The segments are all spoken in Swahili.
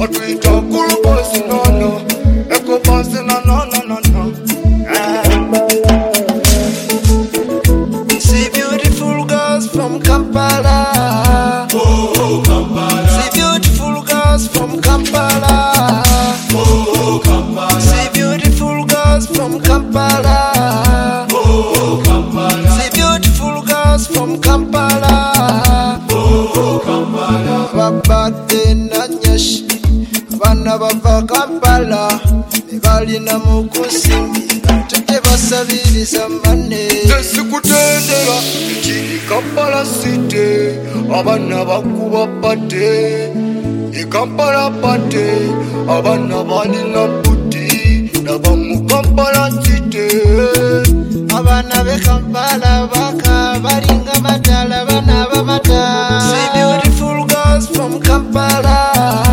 What we talk, cool boys, no, no. Echo boys, no, no, no, no, no. See beautiful girls from Kampala. Oh, Kampala. See beautiful girls from Kampala. Oh, Kampala. See beautiful girls from Kampala. Oh, Kampala. See beautiful girls from Kampala. Oh, Kampala. Babate na nyashi abana bava Kampala nebalina mu kusingira tete basabiriza mane tesikutendera ekiri Kampala city abana bakuba pate e Kampala pate abana balina puti naba mu Kampala city abana be Kampala baka balinga matala bana bamata. See beautiful girls from Kampala.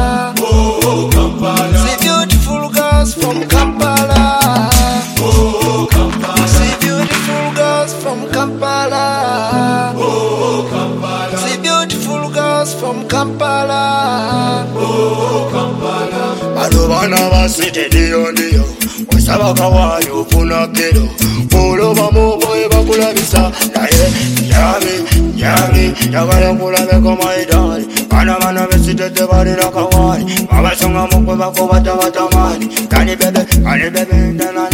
Oh, Kampala. See beautiful girls from Kampala. Oh, Kampala. See beautiful girls from Kampala. Oh, Kampala. See beautiful girls from Kampala. Oh, Kampala. Bano bana basite diyo diyo wasaba kawali ufuna kero Oloba muboye bakulabisa naye nyami yagala kulabeko maidali bana besitete balina kawali babasonga mukwe bakobata batamani kani bebe na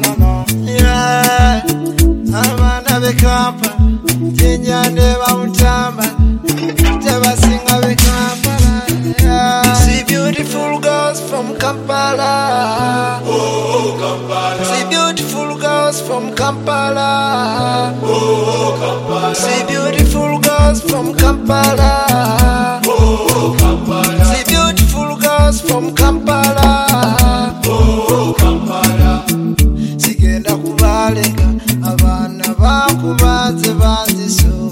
yeah abana bekampa tinyande bamutamba tebasinga bekampala yeah. See beautiful girls from Kampala. Oh, Kampala. See beautiful girls from Kampala. Oh, Kampala. See beautiful girls from Kampala. Oh, Kampala. See beautiful girls from Kampala. Oh, Kampala. Sigenda kubalenga abana bakubanze banziso